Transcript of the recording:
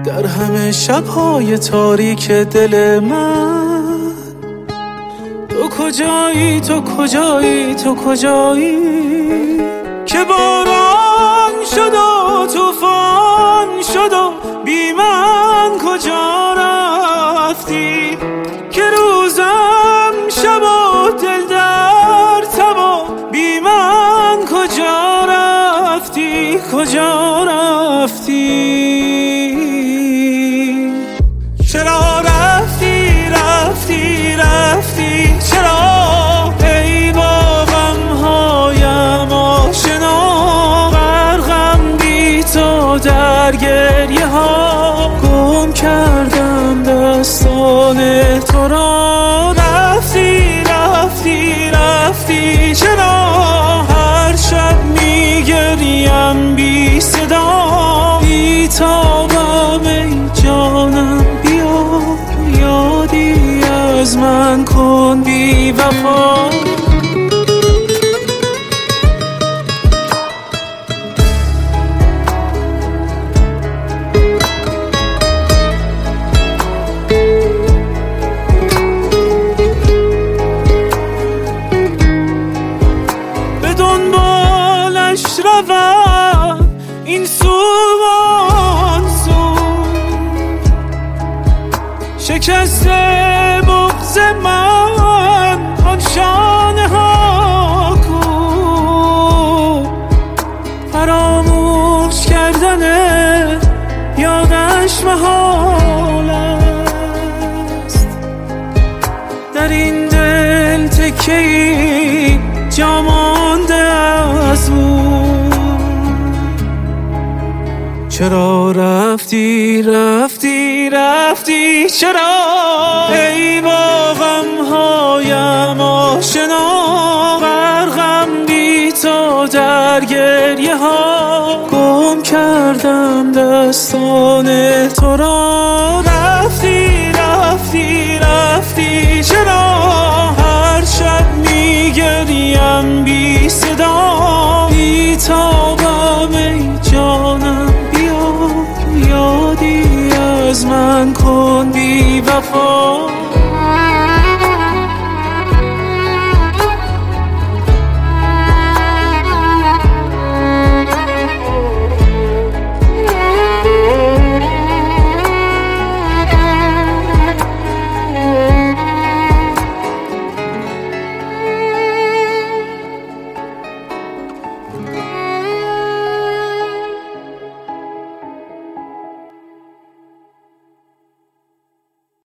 در همه شب‌های تاریک دل من. تو کجایی، تو کجایی، تو کجایی که باران شد و طوفان شد و بی من کجا رفتی؟ که روزم شب و دل در تب و بی من کجا رفتی؟ کجا رفتی؟ چرا رفتی رفتی رفتی؟ چرا ای با غمهایم آشنا؟ غرقم بی تو در گریه ها، گم کردم دستان تو را. رفتی رفتی رفتی، چرا هر شب میگریم بی صدا؟ بی تابم ای جانم، بیا یادی از من کن بی وفا. به دنبالش روم این سو آن سو، شکسته بغض من آن شانه ها کو. فراموش کردن یادش محال است، در این دل تکه‌ای جا مانده از او. چرا رفتی رفتی رفتی؟ چرا ای با غمهایم آشنا؟ غرقم بی تو در گریه ها، گم کردم دستان تو را. رفتی رفتی رفتی، چرا هر شب میگریم بی صدا؟ بی تابم ای جانم، بیا یادی از من کن بی وفا.